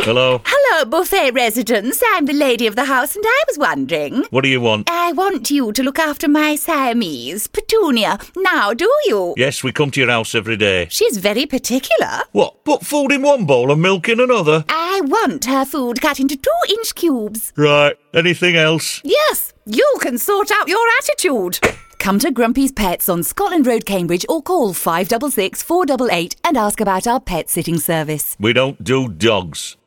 Hello? Hello, buffet residents. I'm the lady of the house and I was wondering... What do you want? I want you to look after my Siamese, Petunia. Now, do you? Yes, we come to your house every day. She's very particular. What, put food in one bowl and milk in another? I want her food cut into 2-inch cubes. Right, anything else? Yes, you can sort out your attitude. Come to Grumpy's Pets on Scotland Road, Cambridge, or call 566 488 and ask about our pet sitting service. We don't do dogs.